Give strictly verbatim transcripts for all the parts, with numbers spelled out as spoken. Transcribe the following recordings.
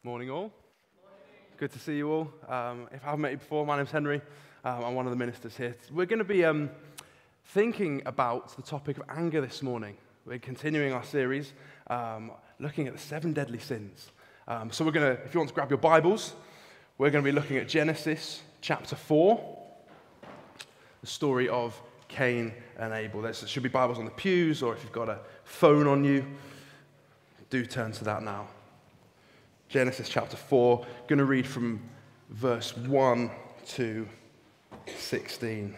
Morning all. Morning. Good to see you all. Um, if I haven't met you before, my name's Henry. Um, I'm one of the ministers here. We're going to be um, thinking about the topic of anger this morning. We're continuing our series, um, looking at the seven deadly sins. Um, so we're going to, if you want to grab your Bibles, we're going to be looking at Genesis chapter four, the story of Cain and Abel. There should be Bibles on the pews, or if you've got a phone on you, do turn to that now. Genesis chapter four, going to read from verse one to sixteen.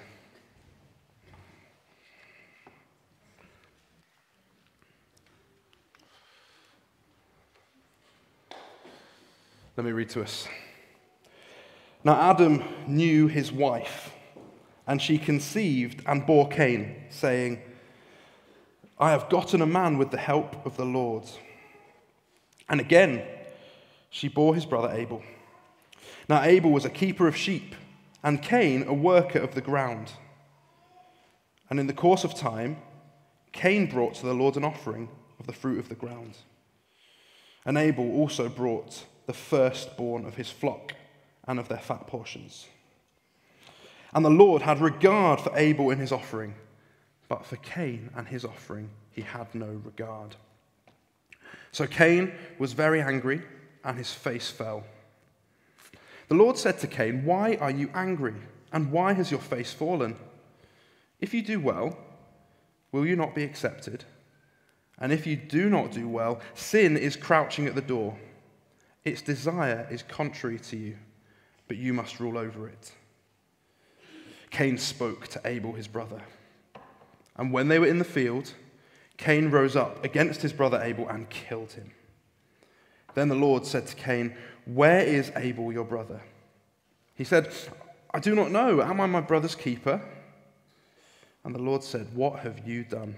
Let me read to us. Now Adam knew his wife, and she conceived and bore Cain, saying, I have gotten a man with the help of the Lord. And again, she bore his brother Abel. Now Abel was a keeper of sheep, and Cain a worker of the ground. And in the course of time, Cain brought to the Lord an offering of the fruit of the ground. And Abel also brought the firstborn of his flock and of their fat portions. And the Lord had regard for Abel and his offering, but for Cain and his offering he had no regard. So Cain was very angry, and his face fell. The Lord said to Cain, why are you angry, and why has your face fallen? If you do well, will you not be accepted? And if you do not do well, sin is crouching at the door. Its desire is contrary to you, but you must rule over it. Cain spoke to Abel his brother. And when they were in the field, Cain rose up against his brother Abel and killed him. Then the Lord said to Cain, where is Abel your brother? He said, I do not know. Am I my brother's keeper? And the Lord said, what have you done?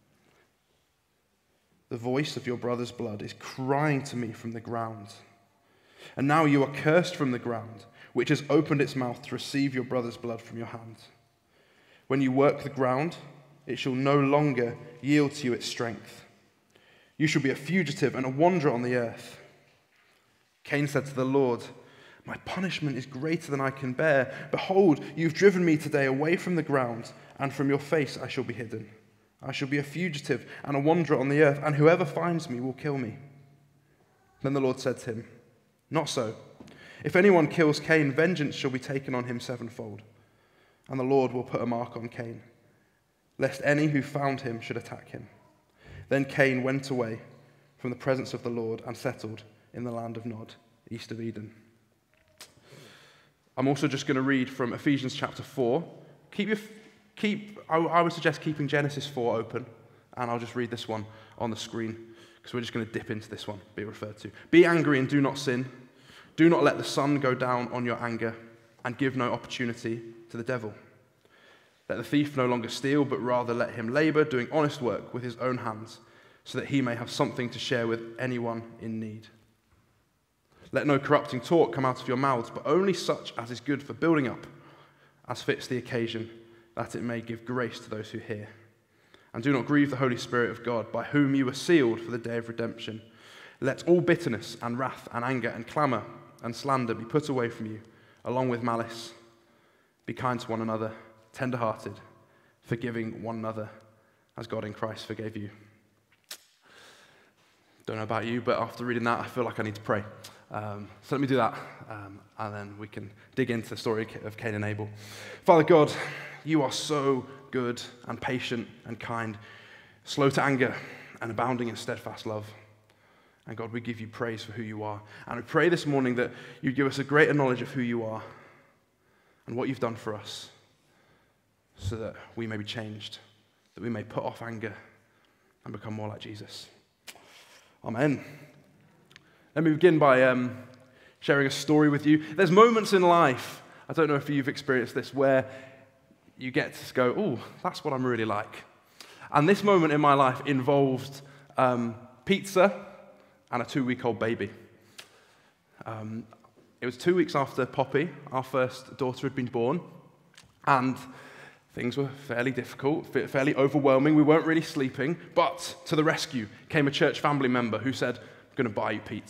The voice of your brother's blood is crying to me from the ground. And now you are cursed from the ground, which has opened its mouth to receive your brother's blood from your hand. When you work the ground, it shall no longer yield to you its strength. You shall be a fugitive and a wanderer on the earth. Cain said to the Lord, my punishment is greater than I can bear. Behold, you've driven me today away from the ground, and from your face I shall be hidden. I shall be a fugitive and a wanderer on the earth, and whoever finds me will kill me. Then the Lord said to him, not so. If anyone kills Cain, vengeance shall be taken on him sevenfold. And the Lord will put a mark on Cain, lest any who found him should attack him. Then Cain went away from the presence of the Lord and settled in the land of Nod, east of Eden. I'm also just going to read from Ephesians chapter four. Keep your, keep. I, I would suggest keeping Genesis four open, and I'll just read this one on the screen, because we're just going to dip into this one, be referred to. Be angry and do not sin. Do not let the sun go down on your anger, and give no opportunity to the devil. Let the thief no longer steal, but rather let him labor, doing honest work with his own hands, so that he may have something to share with anyone in need. Let no corrupting talk come out of your mouths, but only such as is good for building up, as fits the occasion, that it may give grace to those who hear. And do not grieve the Holy Spirit of God, by whom you were sealed for the day of redemption. Let all bitterness and wrath and anger and clamour and slander be put away from you, along with malice. Be kind to one another, tender-hearted, forgiving one another, as God in Christ forgave you. Don't know about you, but after reading that, I feel like I need to pray. Um, so let me do that, um, and then we can dig into the story of Cain and Abel. Father God, you are so good and patient and kind, slow to anger and abounding in steadfast love. And God, we give you praise for who you are. And we pray this morning that you give us a greater knowledge of who you are and what you've done for us, so that we may be changed, that we may put off anger and become more like Jesus. Amen. Let me begin by um, sharing a story with you. There's moments in life, I don't know if you've experienced this, where you get to go, oh, that's what I'm really like. And this moment in my life involved um, pizza and a two-week-old baby. Um, it was two weeks after Poppy, our first daughter, had been born, and things were fairly difficult, fairly overwhelming. We weren't really sleeping, but to the rescue came a church family member who said, I'm going to buy you pizza.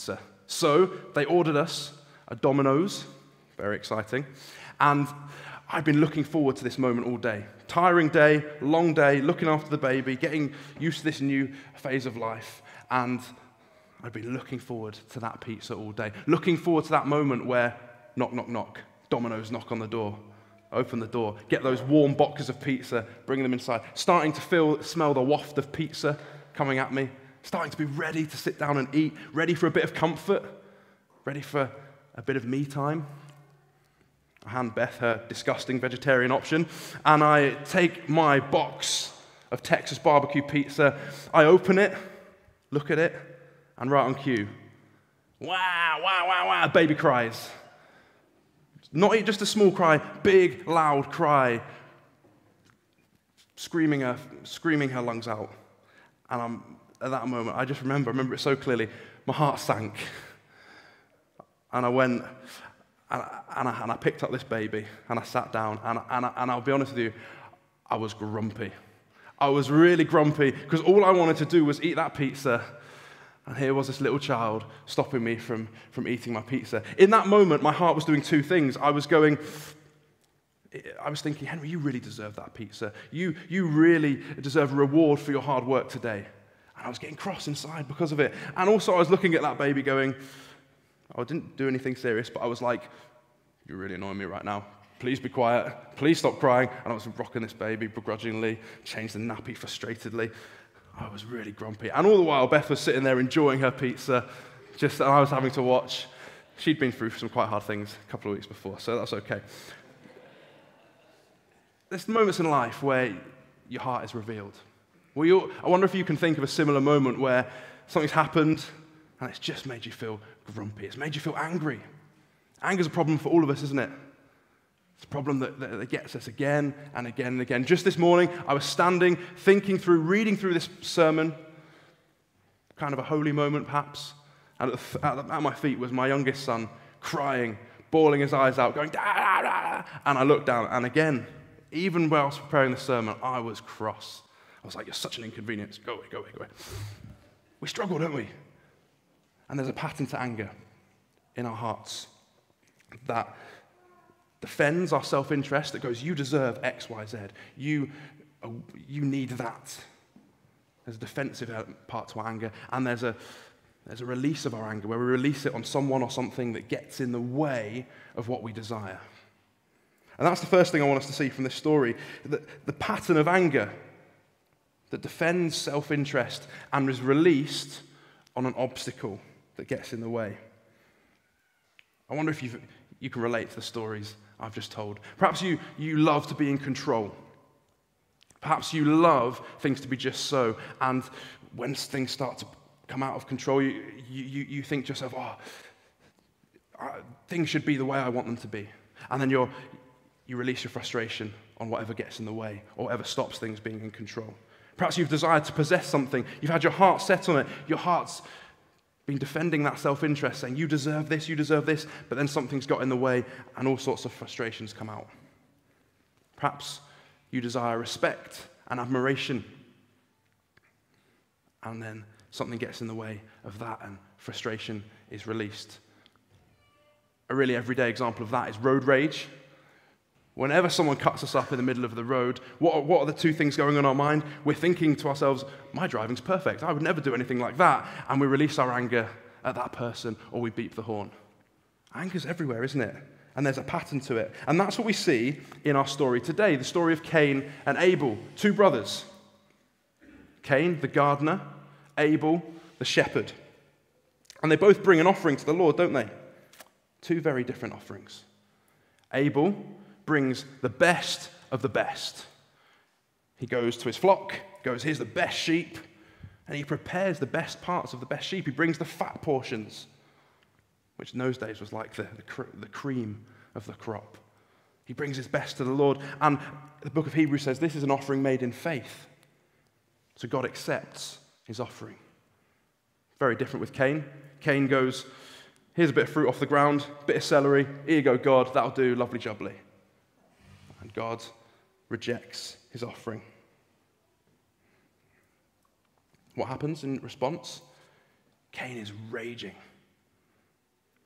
So they ordered us a Domino's, very exciting, and I'd been looking forward to this moment all day. Tiring day, long day, looking after the baby, getting used to this new phase of life, and I'd been looking forward to that pizza all day, looking forward to that moment where knock, knock, knock, Domino's knock on the door, open the door, get those warm boxes of pizza, bring them inside, starting to feel, smell the waft of pizza coming at me, starting to be ready to sit down and eat, ready for a bit of comfort, ready for a bit of me time. I hand Beth her disgusting vegetarian option, and I take my box of Texas barbecue pizza, I open it, look at it, and right on cue, wow, wow, wow, wow, baby cries. Not just a small cry, big, loud cry, screaming her, screaming her lungs out. And I'm, at that moment, I just remember, I remember it so clearly, my heart sank. And I went, and I, and I, and I picked up this baby, and I sat down, and, and, I, and I'll be honest with you, I was grumpy. I was really grumpy, because all I wanted to do was eat that pizza. And here was this little child stopping me from, from eating my pizza. In that moment, my heart was doing two things. I was going, I was thinking, Henry, you really deserve that pizza. You, you really deserve a reward for your hard work today. And I was getting cross inside because of it. And also I was looking at that baby going, I didn't do anything serious, but I was like, you're really annoying me right now. Please be quiet. Please stop crying. And I was rocking this baby begrudgingly, changed the nappy frustratedly. I was really grumpy. And all the while, Beth was sitting there enjoying her pizza, just, and I was having to watch. She'd been through some quite hard things a couple of weeks before, so that's okay. There's moments in life where your heart is revealed. Well, you, I wonder if you can think of a similar moment where something's happened and it's just made you feel grumpy. It's made you feel angry. Anger's a problem for all of us, isn't it? It's a problem that, that, that gets us again and again and again. Just this morning, I was standing, thinking through, reading through this sermon, kind of a holy moment perhaps, and at, the, at, the, at my feet was my youngest son, crying, bawling his eyes out, going, da, da, da. And I looked down, and again, even while I was preparing the sermon, I was cross. I was like, you're such an inconvenience. Go away, go away, go away. We struggle, don't we? And there's a pattern to anger in our hearts that defends our self-interest, that goes, you deserve X, Y, Z. You, uh, you need that. There's a defensive part to our anger, and there's a, there's a release of our anger, where we release it on someone or something that gets in the way of what we desire. And that's the first thing I want us to see from this story, the, the pattern of anger that defends self-interest and is released on an obstacle that gets in the way. I wonder if you've, you can relate to the stories I've just told. Perhaps you, you love to be in control. Perhaps you love things to be just so, and when things start to come out of control, you, you, you think to yourself, oh, uh, things should be the way I want them to be. And then you're, you release your frustration on whatever gets in the way or whatever stops things being in control. Perhaps you've desired to possess something. You've had your heart set on it. Your heart's been defending that self-interest, saying, you deserve this, you deserve this, but then something's got in the way and all sorts of frustrations come out. Perhaps you desire respect and admiration, and then something gets in the way of that and frustration is released. A really everyday example of that is road rage. Whenever someone cuts us up in the middle of the road, what are, what are the two things going on in our mind? We're thinking to ourselves, my driving's perfect. I would never do anything like that. And we release our anger at that person, or we beep the horn. Anger's everywhere, isn't it? And there's a pattern to it. And that's what we see in our story today, the story of Cain and Abel, two brothers. Cain, the gardener, Abel, the shepherd. And they both bring an offering to the Lord, don't they? Two very different offerings. Abel brings the best of the best. He goes to his flock, goes, here's the best sheep, and he prepares the best parts of the best sheep. He brings the fat portions, which in those days was like the, the, cr- the cream of the crop. He brings his best to the Lord, and the book of Hebrews says this is an offering made in faith. So God accepts his offering. Very different with Cain. Cain goes, here's a bit of fruit off the ground, bit of celery, here you go, God, that'll do, lovely jubbly. And God rejects his offering. What happens in response? Cain is raging.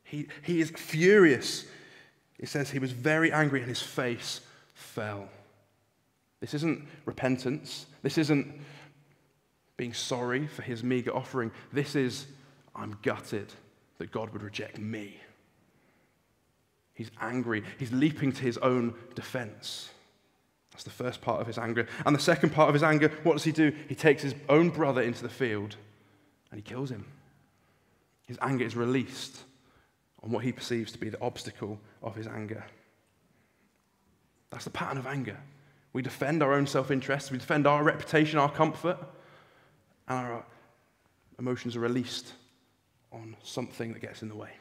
He, he is furious. It says he was very angry and his face fell. This isn't repentance. This isn't being sorry for his meager offering. This is, I'm gutted that God would reject me. He's angry. He's leaping to his own defense. That's the first part of his anger. And the second part of his anger, what does he do? He takes his own brother into the field and he kills him. His anger is released on what he perceives to be the obstacle of his anger. That's the pattern of anger. We defend our own self-interest, we defend our reputation, our comfort, and our emotions are released on something that gets in the way.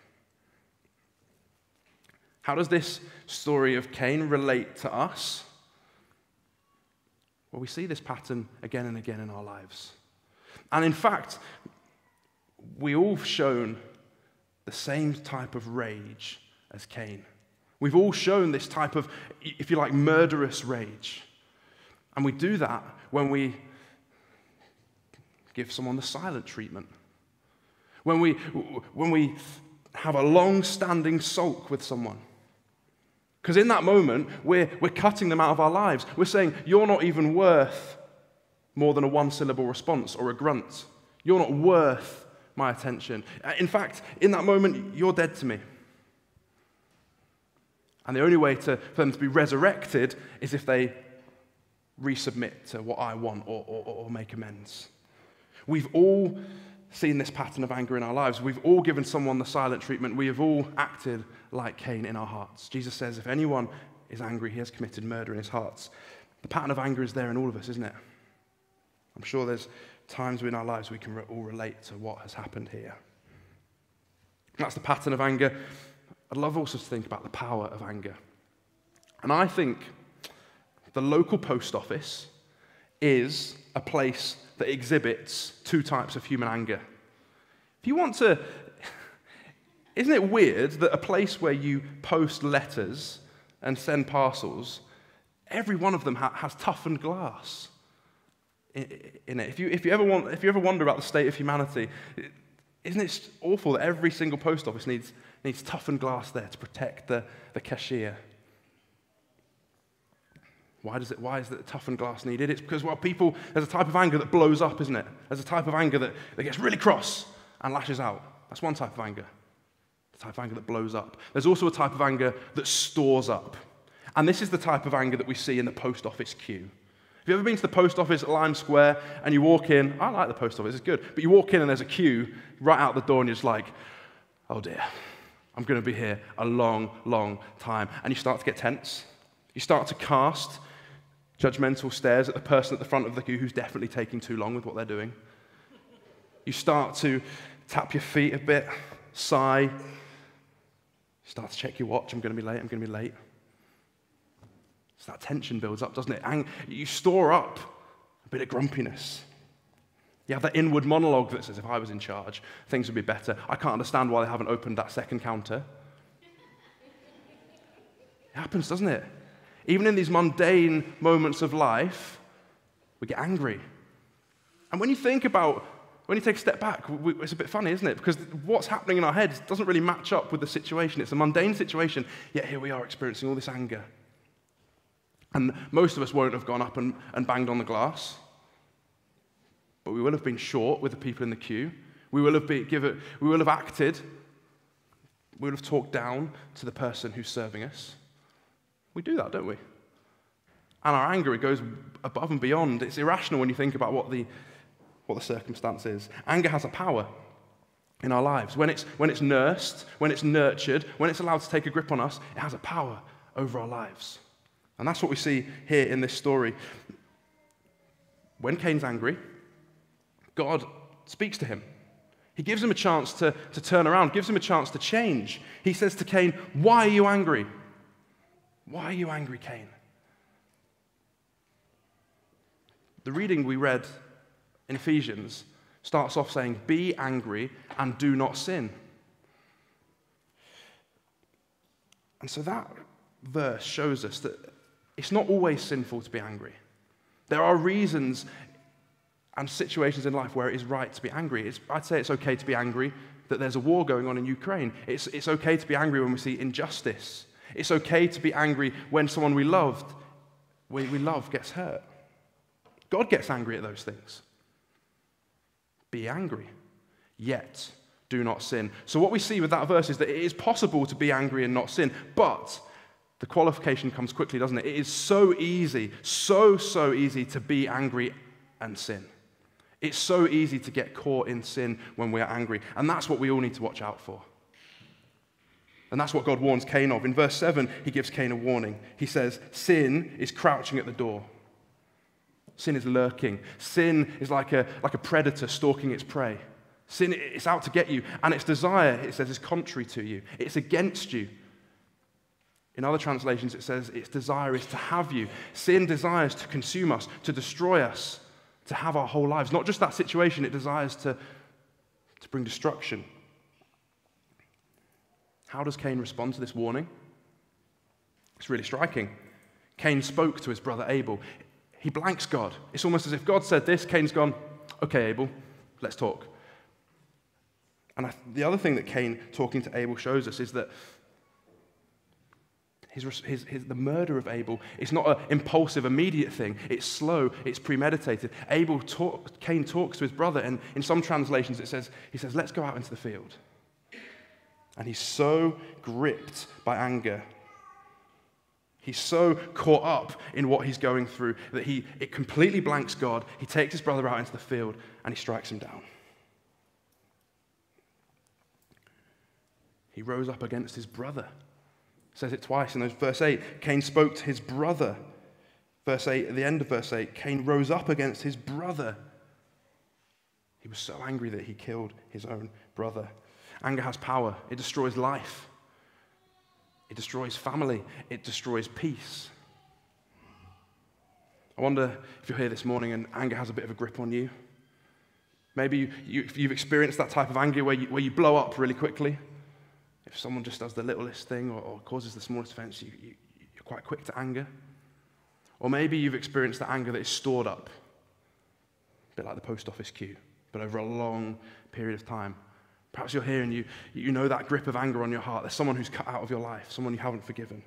How does this story of Cain relate to us? Well, we see this pattern again and again in our lives. And in fact, we all have shown the same type of rage as Cain. We've all shown this type of, if you like, murderous rage. And we do that when we give someone the silent treatment. When we, when we have a long-standing sulk with someone. Because in that moment, we're, we're cutting them out of our lives. We're saying, you're not even worth more than a one-syllable response or a grunt. You're not worth my attention. In fact, in that moment, you're dead to me. And the only way to, for them to be resurrected is if they resubmit to what I want or, or, or make amends. We've all seen this pattern of anger in our lives. We've all given someone the silent treatment. We have all acted like Cain in our hearts. Jesus says if anyone is angry, he has committed murder in his hearts. The pattern of anger is there in all of us, isn't it? I'm sure there's times in our lives we can re- all relate to what has happened here. That's the pattern of anger. I'd love also to think about the power of anger. And I think the local post office is a place that exhibits two types of human anger. If you want to, isn't it weird that a place where you post letters and send parcels, every one of them ha- has toughened glass in, in it? If you, if you ever want, if you ever wonder about the state of humanity, isn't it awful that every single post office needs needs toughened glass there to protect the, the cashier? Why does it? Why is the toughened glass needed? It's because, well, people, there's a type of anger that blows up, isn't it? There's a type of anger that, that gets really cross and lashes out. That's one type of anger. The type of anger that blows up. There's also a type of anger that stores up. And this is the type of anger that we see in the post office queue. Have you ever been to the post office at Lime Square and you walk in? I like the post office, it's good. But you walk in and there's a queue right out the door and you're just like, oh dear, I'm going to be here a long, long time. And you start to get tense. You start to cast judgmental stares at the person at the front of the queue who's definitely taking too long with what they're doing. You start to tap your feet a bit, sigh. You start to check your watch. I'm going to be late, I'm going to be late. So that tension builds up, doesn't it? And you store up a bit of grumpiness. You have that inward monologue that says, if I was in charge, things would be better. I can't understand why they haven't opened that second counter. It happens, doesn't it? Even in these mundane moments of life, we get angry. And when you think about, when you take a step back, we, it's a bit funny, isn't it? Because what's happening in our heads doesn't really match up with the situation. It's a mundane situation, yet here we are experiencing all this anger. And most of us won't have gone up and, and banged on the glass, but we will have been short with the people in the queue. We will have been, give it, we will have acted. We will have talked down to the person who's serving us. We do that, don't we? And our anger, it goes above and beyond. It's irrational when you think about what the, what the circumstance is. Anger has a power in our lives. When it's, when it's nursed, when it's nurtured, when it's allowed to take a grip on us, it has a power over our lives. And that's what we see here in this story. When Cain's angry, God speaks to him. He gives him a chance to, to turn around, gives him a chance to change. He says to Cain, why are you angry? Why are you angry, Cain? The reading we read in Ephesians starts off saying, be angry and do not sin. And so that verse shows us that it's not always sinful to be angry. There are reasons and situations in life where it is right to be angry. It's, I'd say it's okay to be angry that there's a war going on in Ukraine. It's, it's okay to be angry when we see injustice. It's okay to be angry when someone we loved, we, we love, gets hurt. God gets angry at those things. Be angry, yet do not sin. So what we see with that verse is that it is possible to be angry and not sin, but the qualification comes quickly, doesn't it? It is so easy, so, so easy to be angry and sin. It's so easy to get caught in sin when we're angry, and that's what we all need to watch out for. And that's what God warns Cain of. In verse seven, he gives Cain a warning. He says, sin is crouching at the door. Sin is lurking. Sin is like a, like a predator stalking its prey. Sin, it's out to get you, and its desire, it says, is contrary to you. It's against you. In other translations, it says its desire is to have you. Sin desires to consume us, to destroy us, to have our whole lives. Not just that situation, it desires to, to bring destruction. How does Cain respond to this warning? It's really striking. Cain spoke to his brother Abel. He blanks God. It's almost as if God said this, Cain's gone, okay, Abel, let's talk. And I, the other thing that Cain talking to Abel shows us is that his, his, his, the murder of Abel is not an impulsive, immediate thing. It's slow, it's premeditated. Abel talk, Cain talks to his brother, and in some translations it says, he says, let's go out into the field. And he's so gripped by anger. He's so caught up in what he's going through that he it completely blanks God. He takes his brother out into the field and he strikes him down. He rose up against his brother. It says it twice in those, verse eight. Cain spoke to his brother. Verse eight, at the end of verse eight, Cain rose up against his brother. He was so angry that he killed his own brother. Anger has power. It destroys life. It destroys family. It destroys peace. I wonder if you're here this morning and anger has a bit of a grip on you. Maybe you, you, if you've experienced that type of anger where you, where you blow up really quickly. If someone just does the littlest thing or, or causes the smallest offense, you, you, you're quite quick to anger. Or maybe you've experienced that anger that is stored up, a bit like the post office queue, but over a long period of time. Perhaps you're here and you, you know that grip of anger on your heart. There's someone who's cut out of your life, someone you haven't forgiven.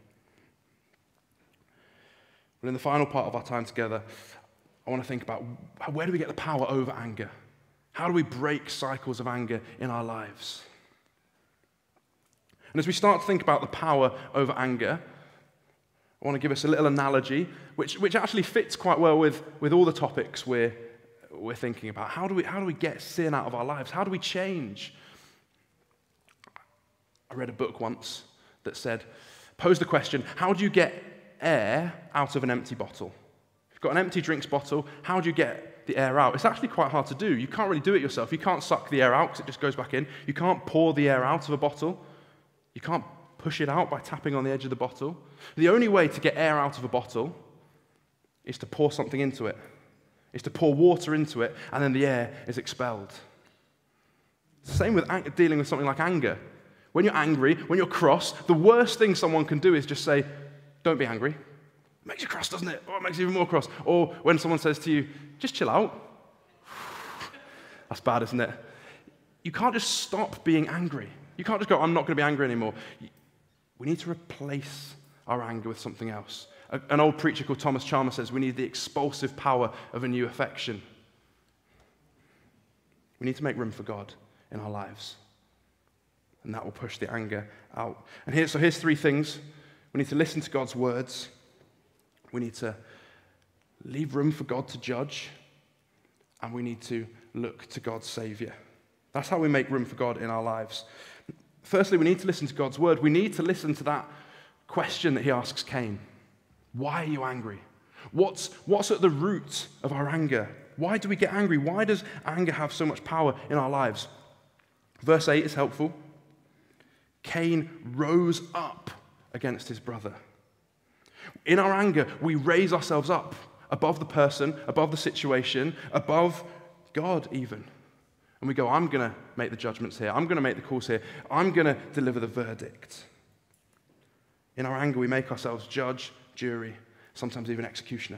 But in the final part of our time together, I want to think about where do we get the power over anger? How do we break cycles of anger in our lives? And as we start to think about the power over anger, I want to give us a little analogy, which, which actually fits quite well with, with all the topics we're, we're thinking about. How do we, how do we get sin out of our lives? How do we change? I read a book once that said, posed the question, how do you get air out of an empty bottle? If you've got an empty drinks bottle, how do you get the air out? It's actually quite hard to do. You can't really do it yourself. You can't suck the air out because it just goes back in. You can't pour the air out of a bottle. You can't push it out by tapping on the edge of the bottle. The only way to get air out of a bottle is to pour something into it. Is to pour water into it, and then the air is expelled. Same with ang- dealing with something like anger. When you're angry, when you're cross, the worst thing someone can do is just say, don't be angry. It makes you cross, doesn't it? Or it makes you even more cross. Or when someone says to you, just chill out. That's bad, isn't it? You can't just stop being angry. You can't just go, I'm not going to be angry anymore. We need to replace our anger with something else. An old preacher called Thomas Chalmers says we need the expulsive power of a new affection. We need to make room for God in our lives. And that will push the anger out. And here, so here's three things. We need to listen to God's words. We need to leave room for God to judge. And we need to look to God's Savior. That's how we make room for God in our lives. Firstly, we need to listen to God's word. We need to listen to that question that he asks Cain. Why are you angry? What's, what's at the root of our anger? Why do we get angry? Why does anger have so much power in our lives? Verse eight is helpful. Cain rose up against his brother. In our anger, we raise ourselves up above the person, above the situation, above God even. And we go, I'm going to make the judgments here. I'm going to make the calls here. I'm going to deliver the verdict. In our anger, we make ourselves judge, jury, sometimes even executioner.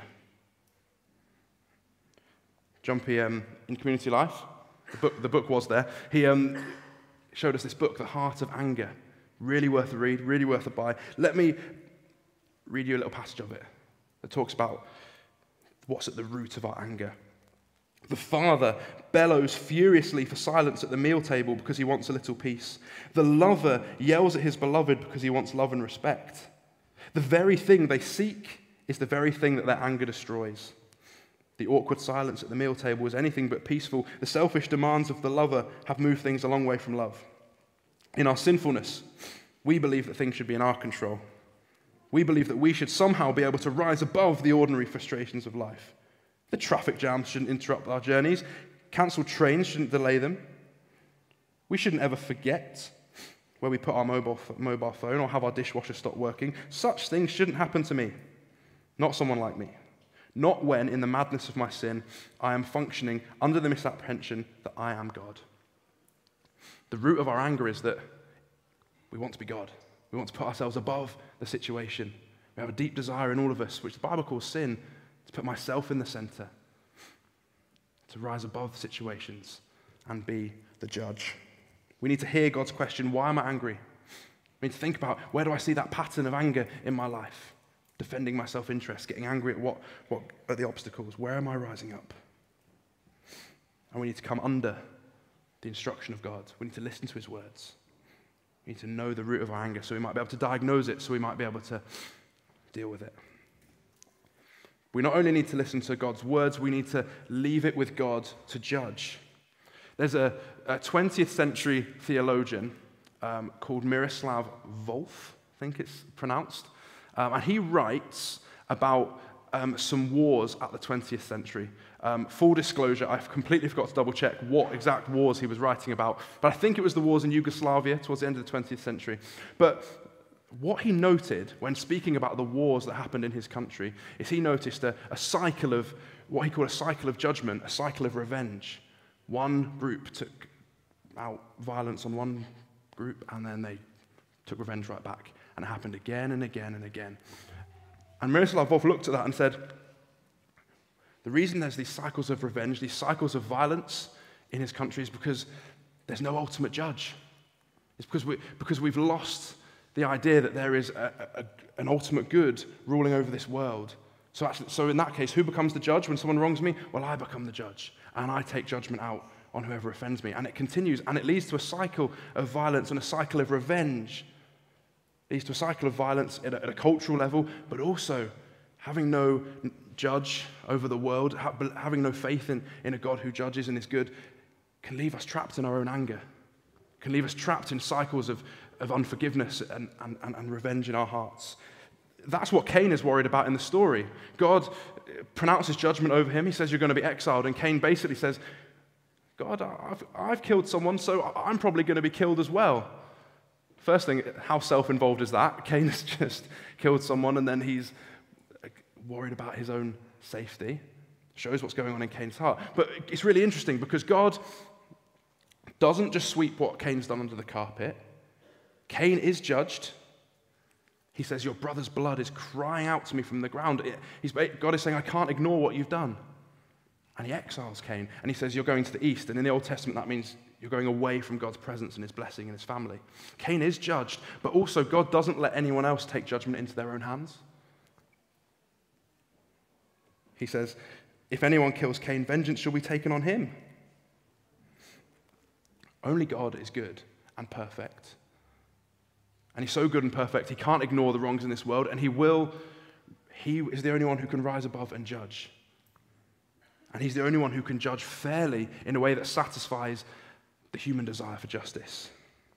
Jumpy, um, in Community Life, the book, the book was there, he, um, showed us this book, The Heart of Anger. Really worth a read, really worth a buy. Let me read you a little passage of it that talks about what's at the root of our anger. The father bellows furiously for silence at the meal table because he wants a little peace. The lover yells at his beloved because he wants love and respect. The very thing they seek is the very thing that their anger destroys. The awkward silence at the meal table is anything but peaceful. The selfish demands of the lover have moved things a long way from love. In our sinfulness, we believe that things should be in our control. We believe that we should somehow be able to rise above the ordinary frustrations of life. The traffic jams shouldn't interrupt our journeys. Cancelled trains shouldn't delay them. We shouldn't ever forget where we put our mobile, mobile phone or have our dishwasher stop working. Such things shouldn't happen to me. Not someone like me. Not when, in the madness of my sin, I am functioning under the misapprehension that I am God. The root of our anger is that we want to be God. We want to put ourselves above the situation. We have a deep desire in all of us, which the Bible calls sin, to put myself in the center, to rise above situations and be the judge. We need to hear God's question, why am I angry? We need to think about, where do I see that pattern of anger in my life? Defending my self-interest, getting angry at what, what at the obstacles. Where am I rising up? And we need to come under the instruction of God. We need to listen to his words. We need to know the root of our anger so we might be able to diagnose it, so we might be able to deal with it. We not only need to listen to God's words, we need to leave it with God to judge. There's a, a twentieth century theologian um, called Miroslav Volf, I think it's pronounced, um, and he writes about um, some wars at the twentieth century. Um, full disclosure, I've completely forgot to double check what exact wars he was writing about, but I think it was the wars in Yugoslavia towards the end of the twentieth century. But what he noted when speaking about the wars that happened in his country is he noticed a, a cycle of, what he called a cycle of judgment, a cycle of revenge. One group took out violence on one group, and then they took revenge right back. And it happened again and again and again. And Miroslav Volf looked at that and said, the reason there's these cycles of revenge, these cycles of violence in his country is because there's no ultimate judge. It's because, we, because we've lost the idea that there is a, a, an ultimate good ruling over this world. So, actually, so in that case, who becomes the judge when someone wrongs me? Well, I become the judge, and I take judgment out on whoever offends me. And it continues, and it leads to a cycle of violence and a cycle of revenge. It leads to a cycle of violence at a, at a cultural level, but also having no judge over the world, having no faith in, in a God who judges and is good, can leave us trapped in our own anger, can leave us trapped in cycles of, of unforgiveness and, and, and revenge in our hearts. That's what Cain is worried about in the story. God pronounces judgment over him. He says, you're going to be exiled. And Cain basically says, God, I've, I've killed someone, so I'm probably going to be killed as well. First thing, how self-involved is that? Cain has just killed someone, and then he's worried about his own safety. Shows what's going on in Cain's heart. But it's really interesting because God doesn't just sweep what Cain's done under the carpet. Cain is judged. He says, your brother's blood is crying out to me from the ground. He's, God is saying, I can't ignore what you've done. And he exiles Cain. And he says, you're going to the east. And in the Old Testament, that means you're going away from God's presence and his blessing and his family. Cain is judged. But also, God doesn't let anyone else take judgment into their own hands. He says, if anyone kills Cain, vengeance shall be taken on him. Only God is good and perfect. And he's so good and perfect, he can't ignore the wrongs in this world, and he will, he is the only one who can rise above and judge. And he's the only one who can judge fairly in a way that satisfies the human desire for justice.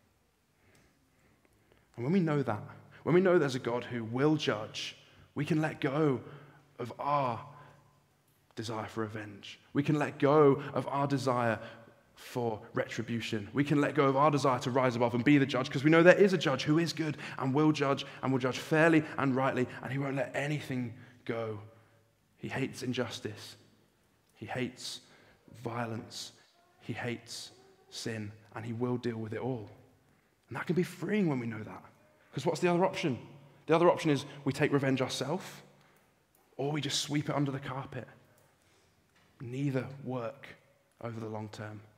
And when we know that, when we know there's a God who will judge, we can let go of our desire for revenge. We can let go of our desire for retribution. We can let go of our desire to rise above and be the judge because we know there is a judge who is good and will judge and will judge fairly and rightly, and he won't let anything go. He hates injustice. He hates violence. He hates sin, and he will deal with it all. And that can be freeing when we know that. Because what's the other option? The other option is we take revenge ourselves, or we just sweep it under the carpet. Neither work over the long term.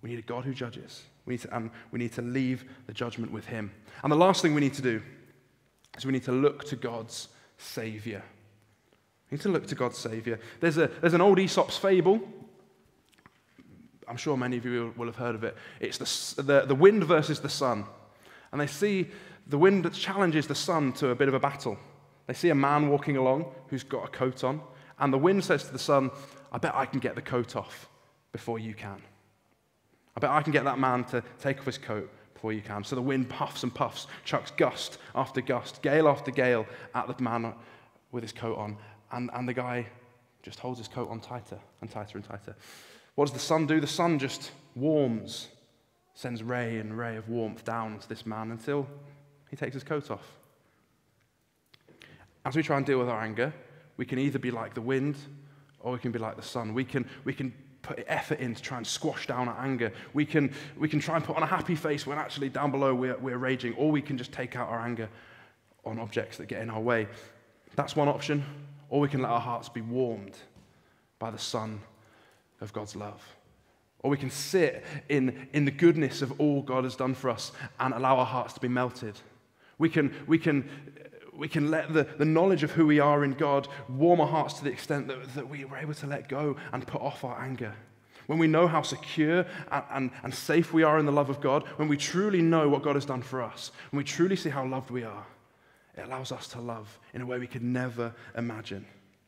We need a God who judges. We need to, and we need to leave the judgment with him. And the last thing we need to do is we need to look to God's Savior. We need to look to God's Savior. There's, a, there's an old Aesop's fable. I'm sure many of you will have heard of it. It's the, the, the wind versus the sun. And they see the wind that challenges the sun to a bit of a battle. They see a man walking along who's got a coat on. And the wind says to the sun, I bet I can get the coat off before you can. I bet I can get that man to take off his coat before you can. So the wind puffs and puffs, chucks gust after gust, gale after gale at the man with his coat on. And, and the guy just holds his coat on tighter and tighter and tighter. What does the sun do? The sun just warms, sends ray and ray of warmth down to this man until he takes his coat off. As we try and deal with our anger, we can either be like the wind or we can be like the sun. We can, we can put effort in to try and squash down our anger. We can, we can try and put on a happy face when actually down below we're, we're raging, or we can just take out our anger on objects that get in our way. That's one option. Or we can let our hearts be warmed by the sun of God's love. Or we can sit in, in the goodness of all God has done for us and allow our hearts to be melted. We can, we can, we can let the, the knowledge of who we are in God warm our hearts to the extent that, that we were able to let go and put off our anger. When we know how secure and, and, and safe we are in the love of God, when we truly know what God has done for us, when we truly see how loved we are, it allows us to love in a way we could never imagine.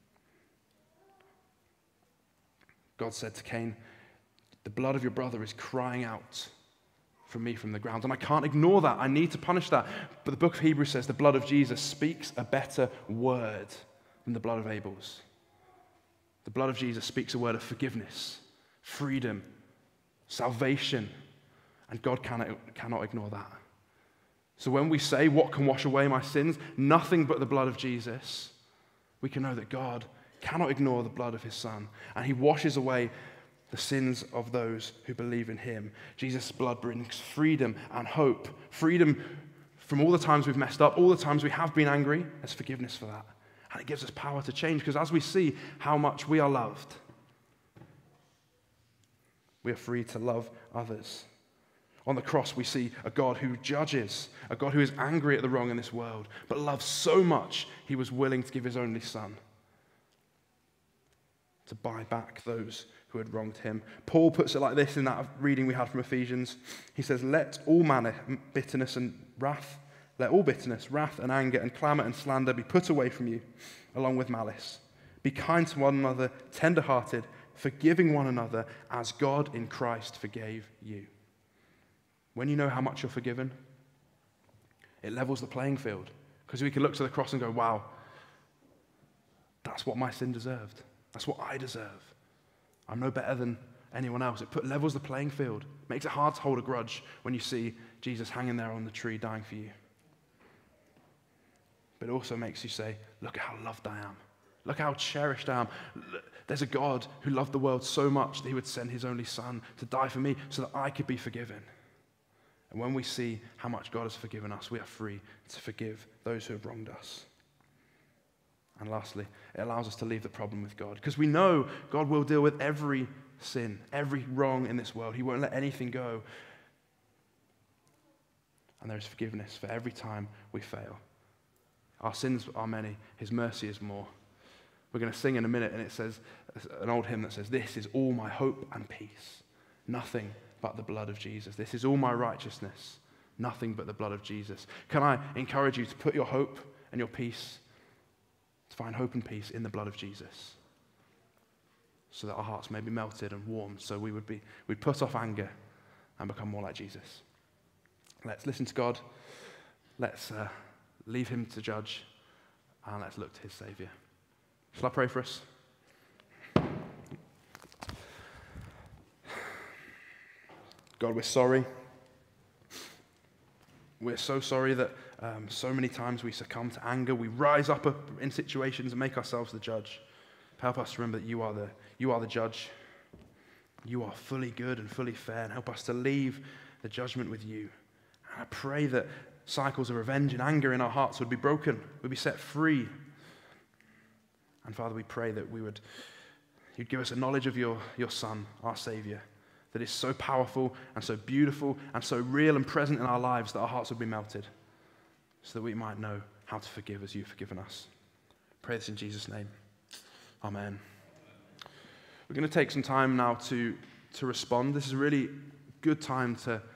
God said to Cain, the blood of your brother is crying out from me from the ground. And I can't ignore that. I need to punish that. But the book of Hebrews says the blood of Jesus speaks a better word than the blood of Abel's. The blood of Jesus speaks a word of forgiveness, freedom, salvation. And God cannot, cannot ignore that. So when we say, what can wash away my sins? Nothing but the blood of Jesus. We can know that God cannot ignore the blood of his Son. And he washes away the sins of those who believe in him. Jesus' blood brings freedom and hope. Freedom from all the times we've messed up, all the times we have been angry. There's forgiveness for that. And it gives us power to change, because as we see how much we are loved, we are free to love others. On the cross, we see a God who judges, a God who is angry at the wrong in this world, but loves so much he was willing to give his only Son to buy back those who had wronged him. Paul puts it like this in that reading we had from Ephesians. He says, let all manner, bitterness and wrath, let all bitterness, wrath and anger and clamour and slander be put away from you, along with malice. Be kind to one another, tender-hearted, forgiving one another, as God in Christ forgave you. When you know how much you're forgiven, it levels the playing field. Because we can look to the cross and go, wow, that's what my sin deserved. That's what I deserve. I'm no better than anyone else. It put, levels the playing field. Makes it hard to hold a grudge when you see Jesus hanging there on the tree dying for you. But it also makes you say, look at how loved I am. Look how cherished I am. There's a God who loved the world so much that he would send his only Son to die for me so that I could be forgiven. And when we see how much God has forgiven us, we are free to forgive those who have wronged us. And lastly, it allows us to leave the problem with God, because we know God will deal with every sin, every wrong in this world. He won't let anything go. And there is forgiveness for every time we fail. Our sins are many. His mercy is more. We're going to sing in a minute, and it says, an old hymn that says, this is all my hope and peace. Nothing but the blood of Jesus. This is all my righteousness. Nothing but the blood of Jesus. Can I encourage you to put your hope and your peace, to find hope and peace in the blood of Jesus, so that our hearts may be melted and warmed, so we would be, we'd put off anger and become more like Jesus. Let's listen to God. Let's uh, leave him to judge, and let's look to his Savior. Shall I pray for us? God, we're sorry. We're so sorry that um, so many times we succumb to anger. We rise up in situations and make ourselves the judge. Help us to remember that you are the, you are the judge. You are fully good and fully fair, and help us to leave the judgment with you. And I pray that cycles of revenge and anger in our hearts would be broken, would be set free. And Father, we pray that we would, you'd give us a knowledge of your, your Son, our Savior, that is so powerful and so beautiful and so real and present in our lives that our hearts would be melted, so that we might know how to forgive as you've forgiven us. Pray this in Jesus' name. Amen. We're going to take some time now to, to respond. This is a really good time to